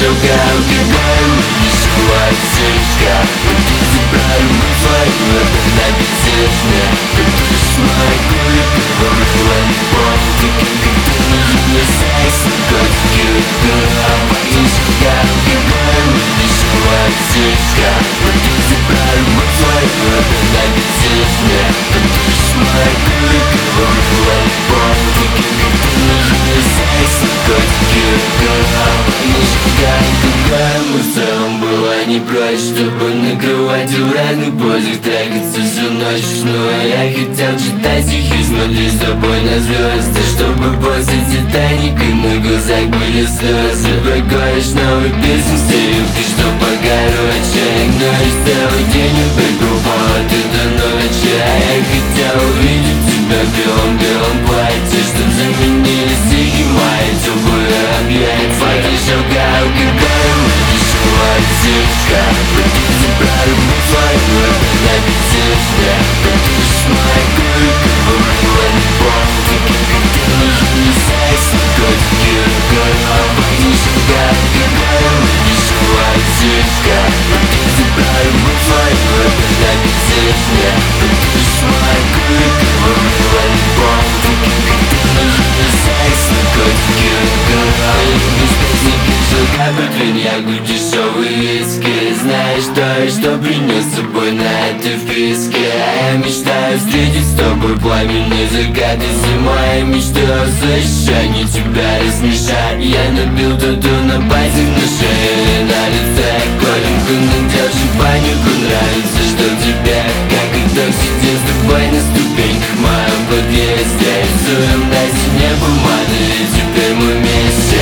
алкоголь, вишила отсечка. Ты забрали мы твою, это бездельно. Ты смогу, говорила не помню, как ты нужен секс. Котики, голова, вишила алкоголь, вишила отсечка. Ты забрали мы твою, это бездельно. Ты смогу, говорила не помню, как ты нужен секс. Котики, голова, вишила алкоголь. Мы в целом была не прочь, чтобы накрывать в разных позах, трахаться всю ночь. Ну а я хотел читать стихи, смотреть с тобой на звезды, чтобы после Титаника на глазах были слезы. Проколешь новую песню с девушкой, что покороче. Игноришь целый день, убегу повод до ночи. А я хотел увидеть тебя в белом платье, чтоб заменили стихи мои теплые объятия. Факишь алкоголь, вишила отсечка. Ты забрали мы твою, это бездельно. Ты смогу, говорила не помню, как ты нужен секс. Котики, голова, факишь алкоголь, вишила отсечка. Ты забрали мы твою, это бездельно. Ты смогу, говорила не помню, как ты нужен секс. Котики, голова, без песни, как коньяк, дешевый виски. Знаешь что принес с собой на этой вписке. А я мечтаю встретить с тобой пламенный закат и зима. Я мечтаю защищать, тебя рассмешать. Я набил тату на пальцах, на шее, на лице. Коленку надел, шипанику нравится, что тебе. Как и так сидим с тобой на ступеньках в моем подъезде. Рисуем на стене бумагой, и теперь мы вместе.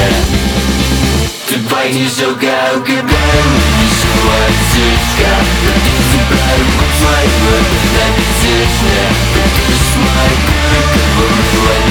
Ты пахнешь алкоголем, вишила отсечка. Ты забрали мы твою, это бездельно. Ты смогу, говорила